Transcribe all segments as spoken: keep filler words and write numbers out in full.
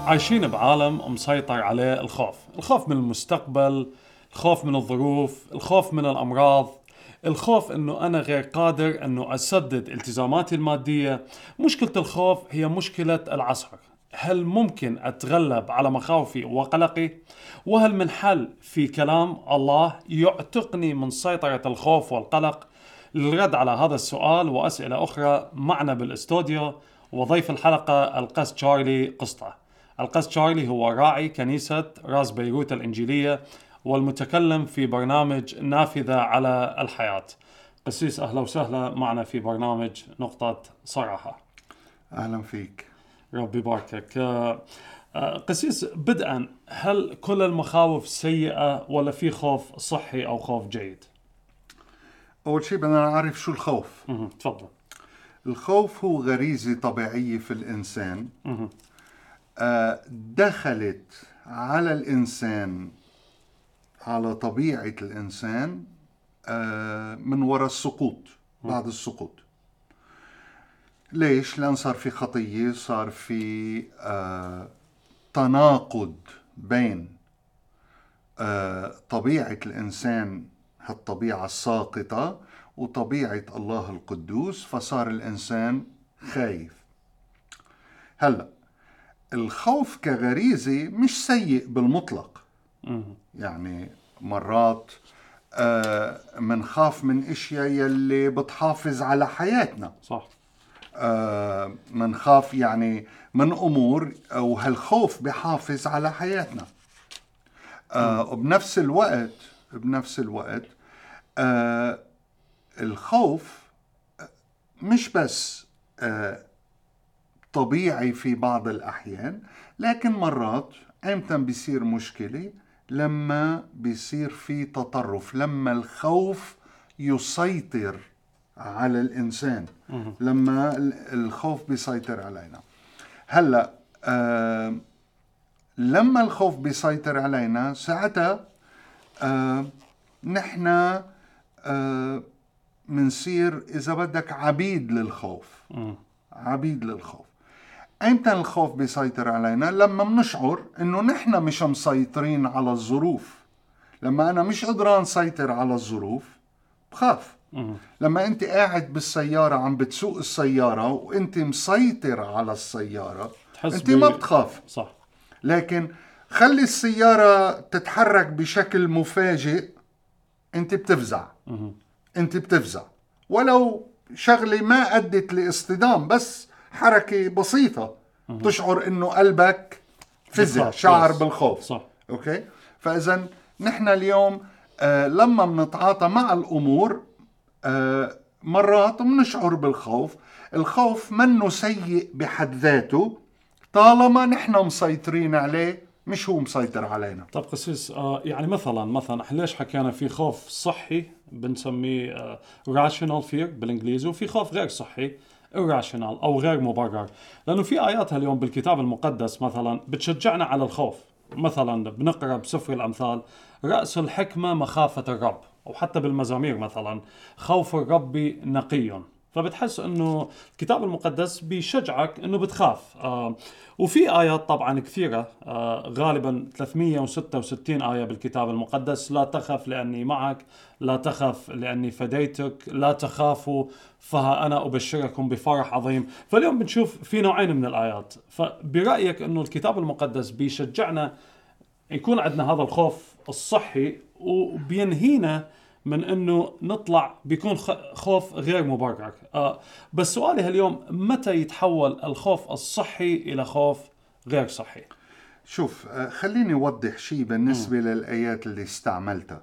عايشين بعالم مسيطر عليه الخوف الخوف من المستقبل، الخوف من الظروف، الخوف من الأمراض، الخوف أنه أنا غير قادر أنه أسدد التزاماتي المادية. مشكلة الخوف هي مشكلة العصر. هل ممكن أتغلب على مخاوفي وقلقي؟ وهل من حل في كلام الله يعتقني من سيطرة الخوف والقلق؟ للرد على هذا السؤال وأسئلة أخرى معنا بالاستوديو وضيف الحلقة القس تشارلي قسطة. القس تشارلي هو راعي كنيسة راس بيروت الإنجيلية والمتكلم في برنامج نافذة على الحياة. قسيس أهلا وسهلا معنا في برنامج نقطة صراحة. أهلا فيك. ربي يباركك. قسيس، بدءا، هل كل المخاوف سيئة ولا في خوف صحي أو خوف جيد؟ أول شيء بدنا نعرف شو الخوف. مه. تفضل. الخوف هو غريزة طبيعية في الإنسان آه دخلت على الإنسان، على طبيعة الإنسان آه من وراء السقوط. بعد السقوط ليش؟ لأن صار في خطية، صار في آه تناقض بين آه طبيعة الإنسان، هالطبيعة الساقطة، وطبيعة الله القدوس، فصار الإنسان خايف. هلأ الخوف كغريزة مش سيء بالمطلق. يعني مرات آه منخاف من اشياء يلي بتحافظ على حياتنا. صح. آه منخاف يعني من امور، وهالخوف بحافظ على حياتنا. آه وبنفس الوقت بنفس الوقت آه الخوف مش بس آه طبيعي في بعض الأحيان، لكن مرات امتى بيصير مشكلة؟ لما بيصير في تطرف، لما الخوف يسيطر على الإنسان، لما الخوف بيسيطر علينا. هلأ آه لما الخوف بيسيطر علينا ساعتها آه نحن آه منصير إذا بدك عبيد للخوف. عبيد للخوف. ايمتى الخوف بيسيطر علينا؟ لما منشعر انه نحن مش مسيطرين على الظروف. لما انا مش قدران سيطر على الظروف بخاف. لما انت قاعد بالسيارة عم بتسوق السيارة وانت مسيطر على السيارة انت ما بتخاف. صح. لكن خلي السيارة تتحرك بشكل مفاجئ انت بتفزع. انت بتفزع ولو شغلة ما أدت لاصطدام، بس حركة بسيطة تشعر انه قلبك فزع، شعر بالخوف. صح. اوكي. فاذا نحن اليوم آه لما بنتعاطى مع الامور آه مرات بنشعر بالخوف. الخوف منه سيء بحد ذاته طالما نحن مسيطرين عليه، مش هو مسيطر علينا. طب قسيس، آه يعني مثلا مثلا ليش حكينا في خوف صحي بنسميه آه rational fear بالانجليزي، وفي خوف غير صحي irrational أو غير مبرر؟ لأنه في آيات اليوم بالكتاب المقدس مثلا بتشجعنا على الخوف. مثلا بنقرأ بسفر الأمثال رأس الحكمة مخافة الرب، أو حتى بالمزامير مثلا خوف الرب نقي. فبتحس انه الكتاب المقدس بيشجعك انه بتخاف. آه وفي آيات طبعا كثيرة، آه غالبا ثلاثمية وستة وستين آية بالكتاب المقدس: لا تخف لأني معك، لا تخف لأني فديتك، لا تخافوا فها أنا أبشركم بفرح عظيم. فاليوم بنشوف في نوعين من الآيات. فبرأيك انه الكتاب المقدس بيشجعنا يكون عندنا هذا الخوف الصحي وبينهينا من انه نطلع بيكون خوف غير مبرر؟ آه بس سؤالي هاليوم، متى يتحول الخوف الصحي الى خوف غير صحي؟ شوف، آه خليني اوضح شيء بالنسبة م. للآيات اللي استعملتها.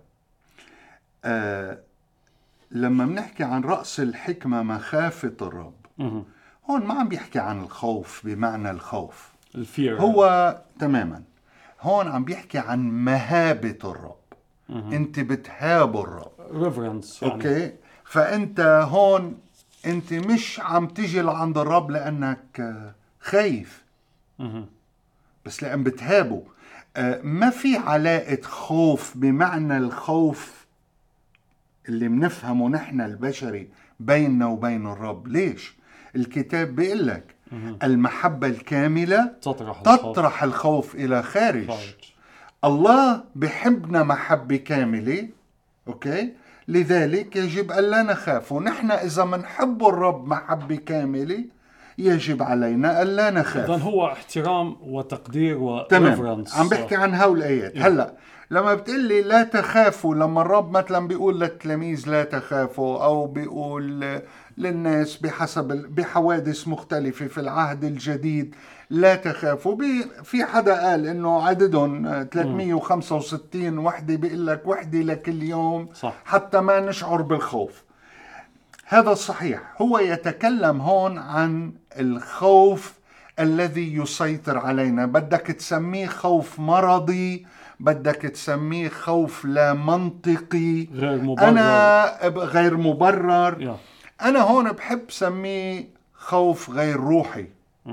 آه لما بنحكي عن رأس الحكمة مخافة الرب، م. هون ما عم بيحكي عن الخوف بمعنى الخوف الفير، هو تماما. هون عم بيحكي عن مهابة الرب. مم. انت بتهاب الرب، reverence يعني. اوكي. فانت هون انت مش عم تجي لعند الرب لانك خايف، مم. بس لان بتهابه. ما في علاقة خوف بمعنى الخوف اللي منفهمه نحن البشري بيننا وبين الرب. ليش؟ الكتاب بيقول لك المحبة الكاملة تطرح الخوف, تطرح الخوف إلى خارج. خارج. الله بحبنا محبة كاملة، أوكي؟ لذلك يجب أن لا نخاف. ونحن إذا منحب الرب محبة كاملة يجب علينا أن لا نخاف. إذن هو احترام وتقدير وريفرنس. عم بحكي عن هول الآيات. إيه؟ هلأ لما بتقلي لا تخافوا، لما الرب مثلا بيقول للتلاميذ لا تخافوا، أو بيقول للناس بحسب بحوادث مختلفة في العهد الجديد لا تخافوا، في حدا قال إنه عددهم ثلاثمية وخمسة وستين وحدة، بيقول لك وحدة لكل يوم، صح. حتى ما نشعر بالخوف. هذا صحيح. هو يتكلم هون عن الخوف الذي يسيطر علينا. بدك تسميه خوف مرضي، بدك تسميه خوف لا منطقي، غير مبرر. أنا غير مبرر. yeah. أنا هون بحب سميه خوف غير روحي،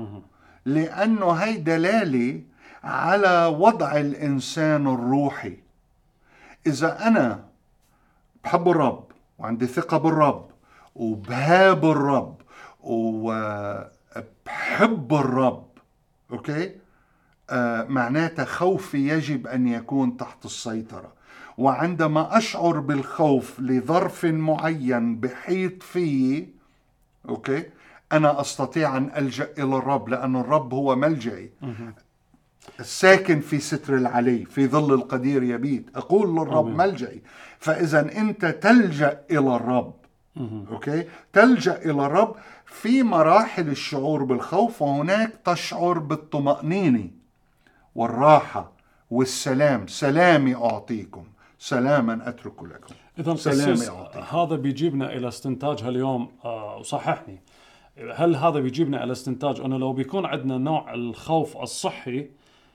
لأنه هي دلالة على وضع الإنسان الروحي. إذا أنا بحب الرب وعندي ثقة بالرب وبهاب الرب وبحب الرب، أوكي، آه معناته خوفي يجب أن يكون تحت السيطرة. وعندما أشعر بالخوف لظرف معين بحيط فيه، أوكي، أنا أستطيع أن ألجأ إلى الرب، لأن الرب هو ملجئي. الساكن في ستر العلي في ظل القدير يبيت، أقول للرب أمين. ملجئي. فإذا أنت تلجأ إلى الرب، أوكي، تلجأ إلى الرب في مراحل الشعور بالخوف، وهناك تشعر بالطمأنينة والراحة والسلام. سلامي أعطيكم، سلاما أترك لكم. إذن سلامي أعطيكم. هذا بيجيبنا إلى استنتاج هاليوم، آه وصححني، هل هذا بيجيبنا إلى استنتاج أنه لو بيكون عندنا نوع الخوف الصحي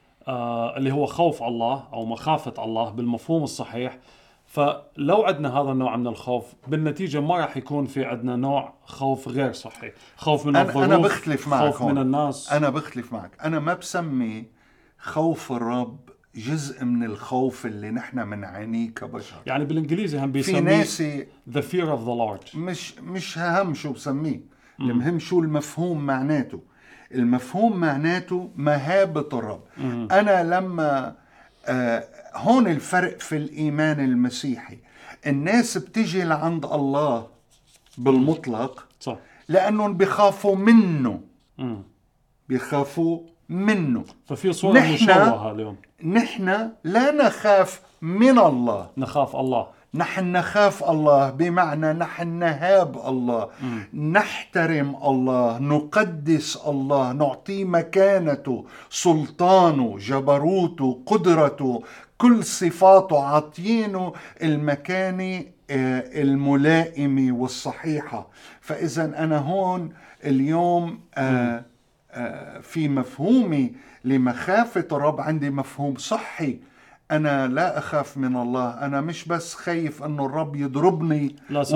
آه اللي هو خوف الله أو مخافة الله بالمفهوم الصحيح، فلو عندنا هذا النوع من الخوف بالنتيجة ما راح يكون في عندنا نوع خوف غير صحي، خوف من الظروف، أنا بختلف معك، خوف من الناس. أنا بختلف معك. أنا ما بسمي خوف الرب جزء من الخوف اللي نحن منعانيه كبشر. يعني بالإنجليزي هم بيسميه ناسي the fear of the Lord. مش مش أهم شو بسميه، المهم شو المفهوم معناته. المفهوم معناته مهابة الرب. مم. أنا لما آه هون الفرق في الإيمان المسيحي. الناس بتجي لعند الله بالمطلق صح. لأنهم بيخافوا منه. مم. بيخافوا منه. ففي صورة مشوهة اليوم. نحن لا نخاف من الله، نخاف الله. نحن نخاف الله بمعنى نحن نهاب الله، م. نحترم الله، نقدس الله، نعطيه مكانته، سلطانه، جبروته، قدرته، كل صفاته، عطينه المكانة الملائمة والصحيحة. فإذا أنا هون اليوم آه آه في مفهومي لمخافة الرب عندي مفهوم صحي. أنا لا أخاف من الله، أنا مش بس خايف أنه الرب يضربني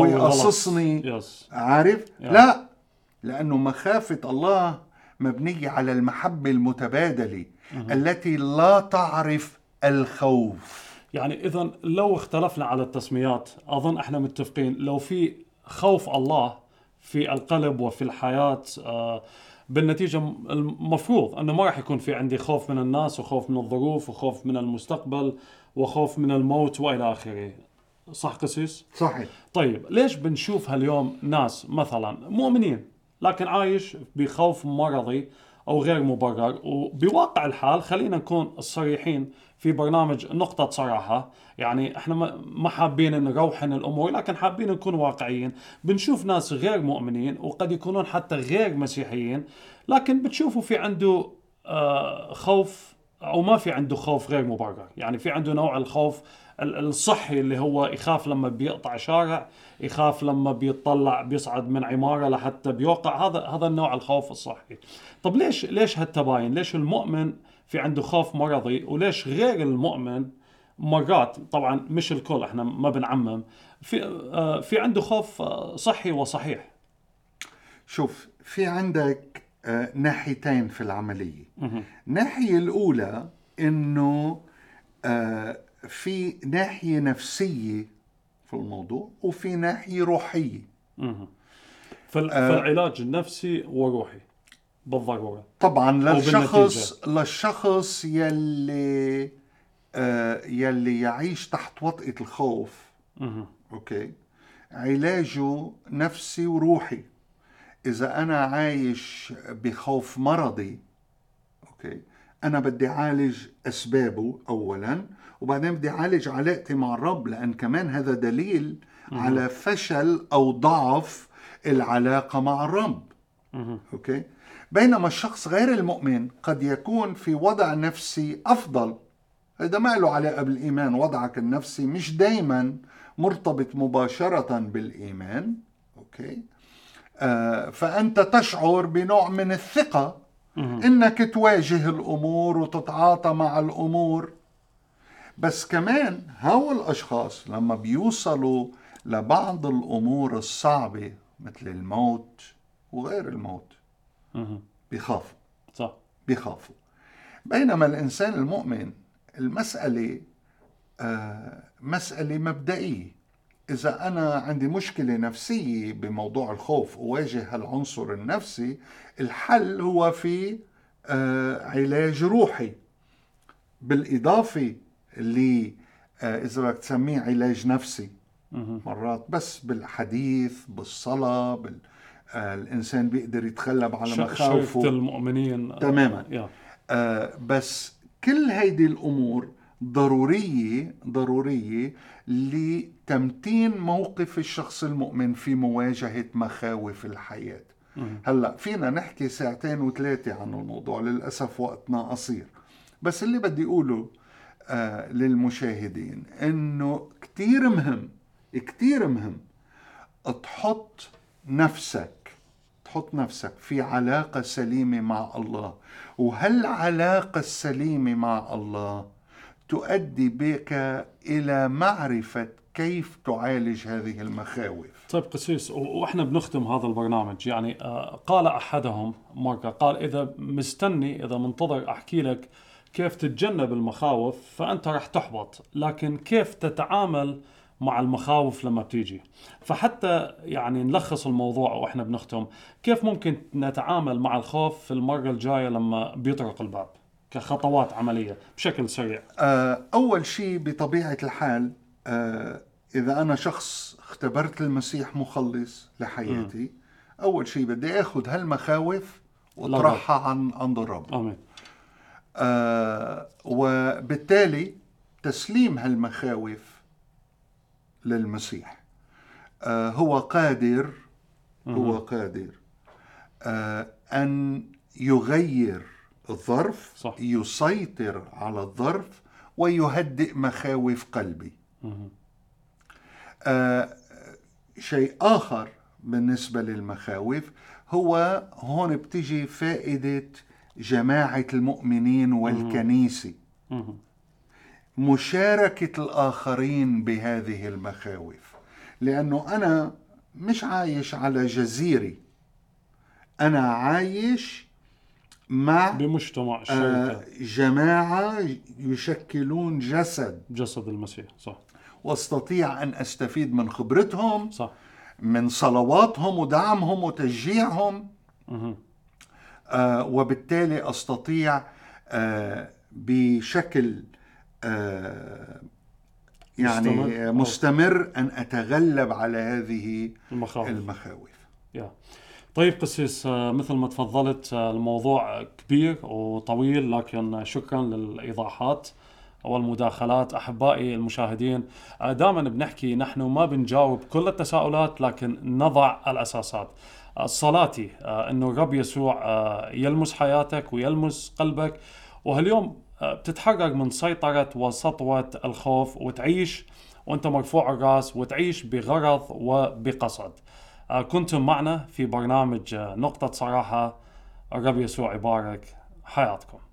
ويقصصني، عارف؟ يعني. لا، لأنه مخافة الله مبنية على المحبة المتبادلة أه. التي لا تعرف الخوف. يعني إذن لو اختلفنا على التسميات أظن احنا متفقين لو في خوف الله في القلب وفي الحياة آه بالنتيجة المفروض أنه ما راح يكون في عندي خوف من الناس وخوف من الظروف وخوف من المستقبل وخوف من الموت وإلى آخره. صح قسيس؟ صحيح. طيب ليش بنشوف هاليوم ناس مثلا مؤمنين لكن عايش بخوف مرضي أو غير مبرر؟ وبواقع الحال خلينا نكون الصريحين في برنامج نقطة صراحة، يعني احنا ما حابين نروحن الأمور لكن حابين نكون واقعيين. بنشوف ناس غير مؤمنين وقد يكونون حتى غير مسيحيين لكن بتشوفوا في عنده آه خوف أو ما في عنده خوف غير مبرر. يعني في عنده نوع الخوف الصحي اللي هو يخاف لما بيقطع شارع، يخاف لما بيطلع بيصعد من عمارة لحتى بيوقع. هذا هذا النوع الخوف الصحي. طب ليش ليش هالتباين؟ ليش المؤمن في عنده خوف مرضي وليش غير المؤمن مرات، طبعا مش الكل احنا ما بنعمم، في آه في عنده خوف آه صحي وصحيح؟ شوف، في عندك آه ناحيتين في العملية. الناحية الأولى إنه آه في ناحية نفسية في الموضوع وفي ناحية روحية. فالعلاج النفسي وروحي. بالضرورة. طبعا للشخص بالنتيجة. للشخص يلي آه يلي يعيش تحت وطئة الخوف، مه. اوكي، علاجه نفسي وروحي. اذا انا عايش بخوف مرضي، اوكي، انا بدي اعالج اسبابه اولا، وبعدين بدي اعالج علاقتي مع الرب، لان كمان هذا دليل مه. على فشل او ضعف العلاقة مع الرب. مه. اوكي. بينما الشخص غير المؤمن قد يكون في وضع نفسي افضل. هذا ما له علاقة بالايمان، وضعك النفسي مش دايما مرتبط مباشرة بالايمان. اوكي. آه فانت تشعر بنوع من الثقة مه. انك تواجه الامور وتتعاطى مع الامور. بس كمان هؤلاء الاشخاص لما بيوصلوا لبعض الامور الصعبة مثل الموت وغير الموت مه. بيخافوا. صح. بيخافوا. بينما الإنسان المؤمن المسألة آه مسألة مبدئية. إذا أنا عندي مشكلة نفسية بموضوع الخوف أواجه العنصر النفسي، الحل هو في آه علاج روحي، بالإضافة ل آه إذا بدك تسميه علاج نفسي مه. مرات، بس بالحديث، بالصلاة، بال آه الإنسان بيقدر يتغلب على مخاوفه. شركة المؤمنين. تماما. آه. آه بس كل هيدي الأمور ضرورية ضرورية لتمتين موقف الشخص المؤمن في مواجهة مخاوف الحياة. مه. هلأ فينا نحكي ساعتين وثلاثة عن الموضوع، للأسف وقتنا قصير، بس اللي بدي أقوله آه للمشاهدين إنه كتير مهم كتير مهم تحط نفسك تحط نفسك في علاقة سليمة مع الله، وهالعلاقة السليمة مع الله تؤدي بك إلى معرفة كيف تعالج هذه المخاوف. طيب قسيس، وإحنا بنختم هذا البرنامج يعني آه قال أحدهم مرة، قال إذا مستني إذا منتظر أحكي لك كيف تتجنب المخاوف فأنت رح تحبط، لكن كيف تتعامل مع المخاوف لما بتيجي. فحتى يعني نلخص الموضوع وإحنا بنختم، كيف ممكن نتعامل مع الخوف في المرة الجاية لما بيطرق الباب كخطوات عملية بشكل سريع؟ أول شيء بطبيعة الحال، إذا أنا شخص اختبرت المسيح مخلص لحياتي، م. أول شيء بدي أخذ هالمخاوف وأطرحها عن عند الرب. آمين. آه وبالتالي تسليم هالمخاوف للمسيح. آه هو قادر هو قادر آه أن يغير الظرف، صح. يسيطر على الظرف ويهدئ مخاوف قلبي. آه شيء آخر بالنسبة للمخاوف، هو هون بتجي فائدة جماعة المؤمنين والكنيسة، مشاركة الآخرين بهذه المخاوف. لأنه أنا مش عايش على جزيرة، أنا عايش مع بمجتمع آه جماعة يشكلون جسد جسد المسيح، صح. واستطيع أن أستفيد من خبرتهم، صح. من صلواتهم ودعمهم وتشجيعهم. آه وبالتالي أستطيع آه بشكل آه يعني مستمر, مستمر أن أتغلب على هذه المخاوف, المخاوف. yeah. طيب قسيس، مثل ما تفضلت الموضوع كبير وطويل، لكن شكرا للإيضاحات والمداخلات. أحبائي المشاهدين، دائما بنحكي نحن ما بنجاوب كل التساؤلات، لكن نضع الأساسات. صلاتي أنه الرب يسوع يلمس حياتك ويلمس قلبك، وهاليوم بتتحرر من سيطرة وسطوة الخوف، وتعيش وانت مرفوع الرأس، وتعيش بغرض وبقصد. كنتم معنا في برنامج نقطة صراحة. الرب يسوع يبارك حياتكم.